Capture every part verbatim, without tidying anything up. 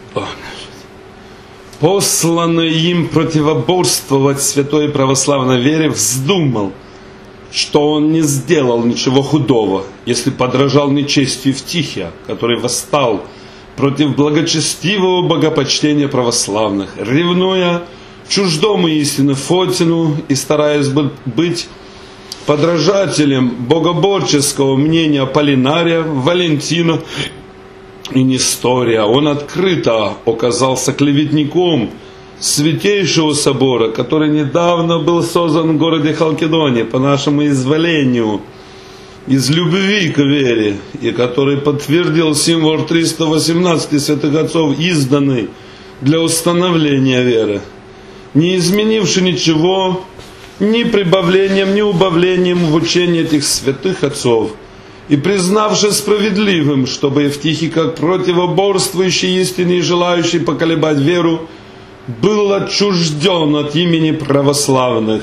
посланный им противоборствовать святой православной вере, вздумал, что он не сделал ничего худого, если подражал нечестию Евтихия, который восстал против благочестивого богопочтения православных, ревнуя чуждому истины Фотину и стараясь быть подражателем богоборческого мнения Аполлинария, Валентина и Нестория. Он открыто оказался клеветником Святейшего Собора, который недавно был создан в городе Халкидоне по нашему изволению, из любви к вере, и который подтвердил символ триста восемнадцати святых отцов, изданный для установления веры, не изменивший ничего, ни прибавлением, ни убавлением в учении этих святых отцов, и признавший справедливым, чтобы Евтихий, как противоборствующий истине и желающий поколебать веру, был отчужден от имени православных.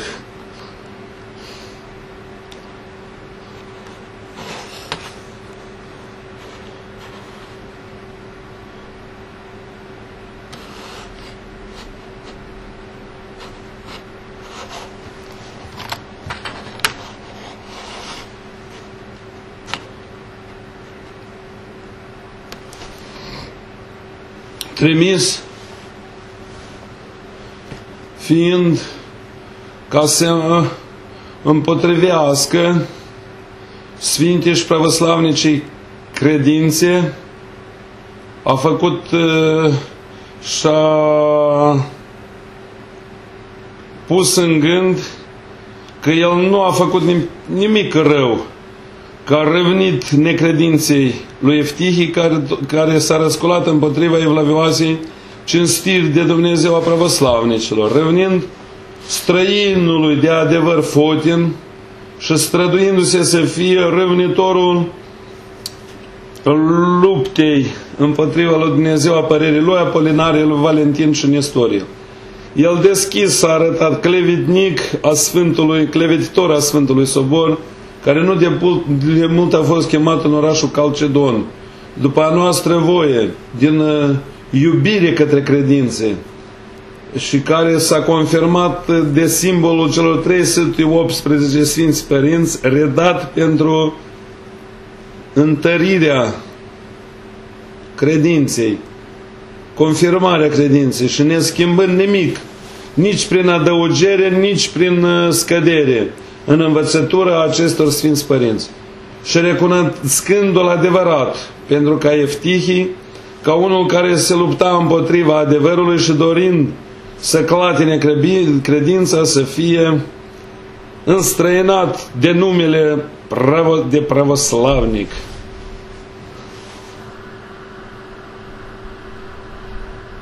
Trimis fiind ca să împotrivească Sfinte și pravoslavnicii credințe, a făcut și-a pus în gând că el nu a făcut nimic rău, că a răvnit necredinței lui Evtihii, care, care s-a răsculat împotriva evlavioasei cinstiri de Dumnezeu a pravoslavnicilor, răvnind străinului de adevăr Fotin și străduindu-se să fie răvnitorul luptei împotriva lui Dumnezeu a părerii lui Apolinarie, lui Valentin și Nestorie. El deschis s-a arătat clevetnic a Sfântului, clevetitor a Sfântului Sobor, care nu de, de mult a fost chemat în orașul Calcedon, după a noastră voie, din uh, iubire către credințe, și care s-a confirmat de simbolul celor trei sute optsprezece Sfinți Părinți, redat pentru întărirea credinței, confirmarea credinței și ne schimbând nimic, nici prin adăugere, nici prin uh, scădere, în învățătura acestor Sfinți Părinți, și recunoscându-l adevărat, pentru ca Evtihii, ca unul care se lupta împotriva adevărului și dorind să clatine credința, să fie înstrăinat de numele de pravoslavnic.